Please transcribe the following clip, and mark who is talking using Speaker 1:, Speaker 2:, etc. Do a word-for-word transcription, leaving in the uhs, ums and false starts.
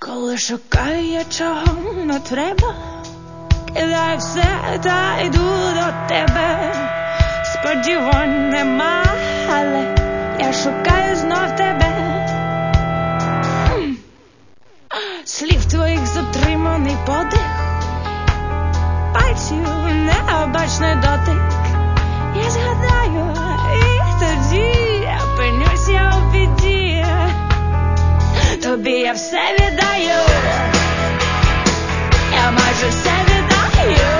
Speaker 1: Коли шукаю я чого не треба, кидаю все та йду до тебе. Сподівань нема, але я шукаю знов тебе. Слів твоїх затриманий подих, пальців необачний дотик. Я згадаю, і тоді опинюсь я у біді. Тобі я все віддаю, я майже все віддаю.